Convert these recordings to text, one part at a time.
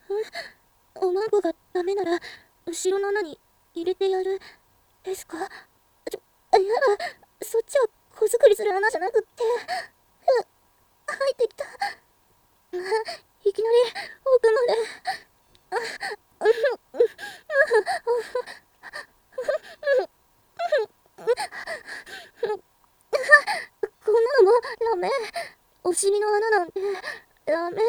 おまんこがダメなら、後ろの穴に入れてやる、ですか？いやだ、そっちは子作りする穴じゃなくって、入ってきた。いきなり奥まで。こんなのもダメ。お尻の穴なんてダメ。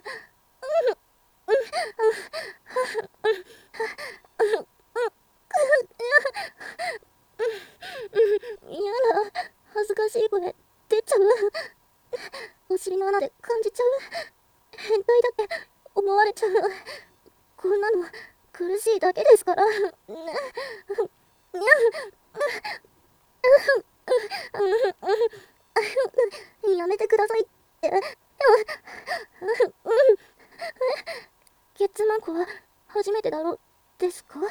やだ、恥ずかしい声出ちゃう。お尻の穴で感じちゃう。変態だって思われちゃう。こんなの苦しいだけですから。やめてくださいって。ケツマンコは初めてだろですか？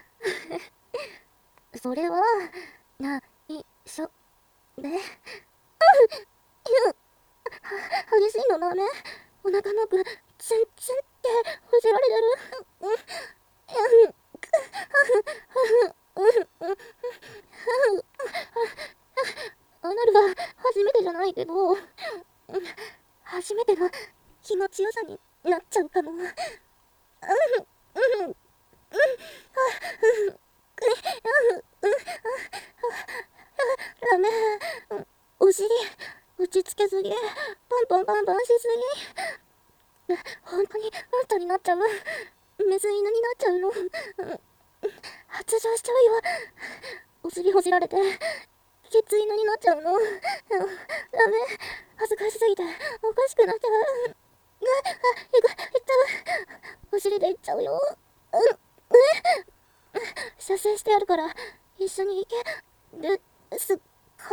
それは、内緒で。激しいのダメ。お腹の奥、チュンチュンってほじられてる。アナルは初めてじゃないけど、初めての気持ちよさになっちゃうかも。ダメ。お尻、打ちつけすぎ。パンパンパンパンしすぎ。本当にあんたになっちゃう。メス犬になっちゃうの。発情しちゃうよ。お尻ほじられて、ケツ犬になっちゃうの。ダメ。恥ずかしすぎて、おかしくなっちゃう。いっちゃう。お尻でいっちゃうよ。射精してやるから、一緒に行けですか？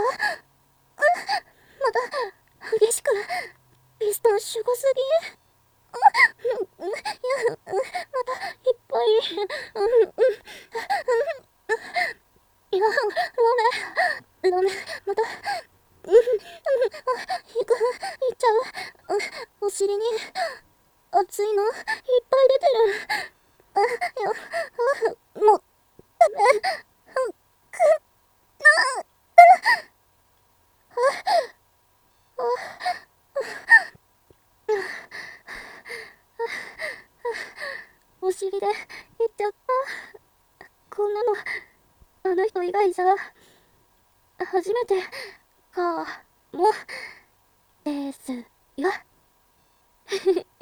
また、激しく、ピストンシュゴすぎ。また、いっぱい。いや、ダメ、また、いっちゃう。お尻に、熱いの、いっぱい出てる。いや、もう、ダメ。お尻で、いっちゃった。こんなの、あの人以外じゃ、初めて、かも、ですよ。